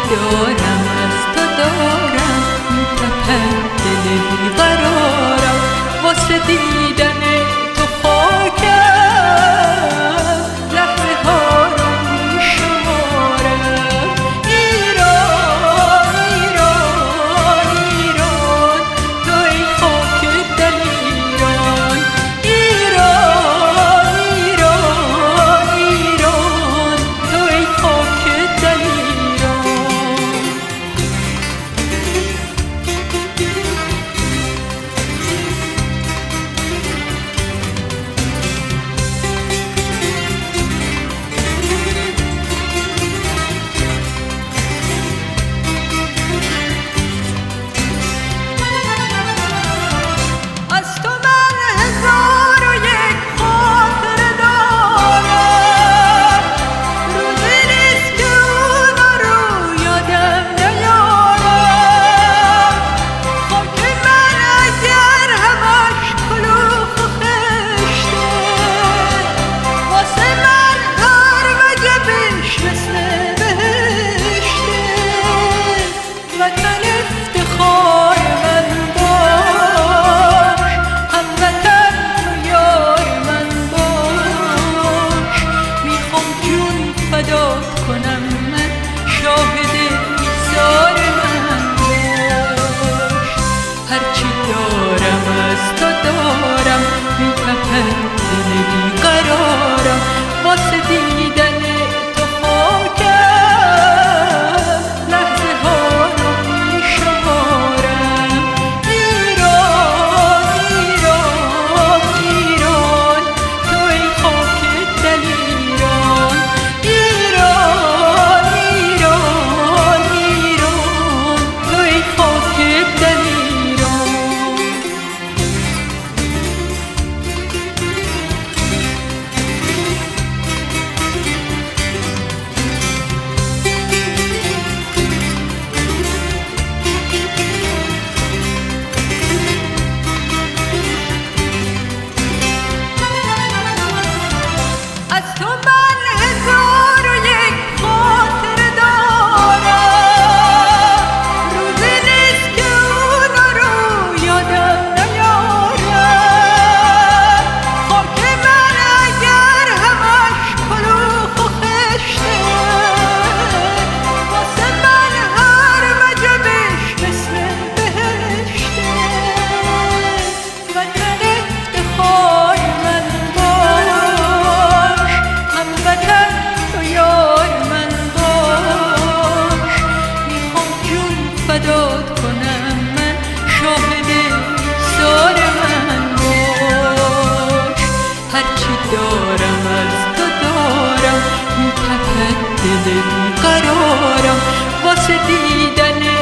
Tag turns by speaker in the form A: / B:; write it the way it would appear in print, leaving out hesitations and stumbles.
A: دارم از تو دارم، میتپد دل بیقرارم، واسه دیدن تو خاکم لحظه ها رو میشمارم. ایران ایران ایران تو ای خاک دل ایران، ایران ایران ایران تو ای خاک دل ایران. هرچی دارم از تو دارم، میتپد دل بیقرارم، واسه دیدن تو خاکم لحظه ها رو میشمارم. ایران ایران ایران تو ای خاک دل ایران، ایران ایران ایران تو ای خاک دل ایران. از تو من هزار و یک خاطره دارم، روزی نیست که اونا رو یادم نیارم. خاک من اگر همش کلوخ و خشته، واسه من هر وجبش مثل بهشته. وطن افتخار من فدات کنم من، شاهد ایثار من باش. هرچی دارم از تو دارم، میتپد دل بیقرارم، واسه دیدن